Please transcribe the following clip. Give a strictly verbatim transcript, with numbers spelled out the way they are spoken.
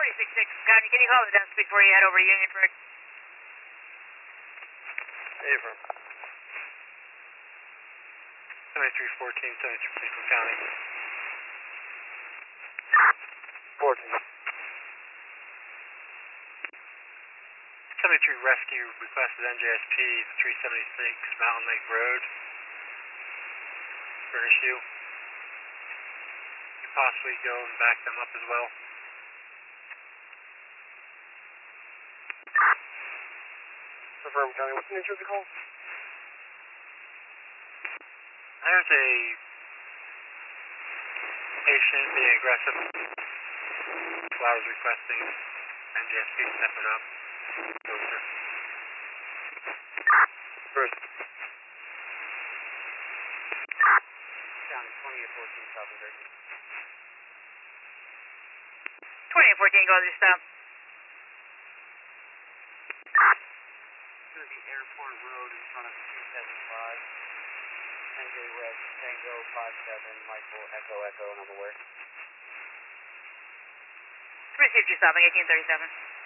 twenty-six six, County, can you call the desk before you head over to Unionburg? Affirm. seventy-three fourteen, seventy-three Franklin County. fourteen. seventy-three Rescue requested N J S P three seventy-six Mountain Lake Road. Furnish you. You can possibly go and back them up as well. Affirm, County. What's the nature of the call? There's a patient being aggressive. Flowers requesting N J S P step it up. Closer. First. County, twenty-eight fourteen, Southern Jersey. twenty-eight fourteen, go to your stop. To the airport road in front of two seventy-five. N J Red Tango five seven, Michael Echo Echo, and I'm aware. Received you stopping eighteen thirty-seven.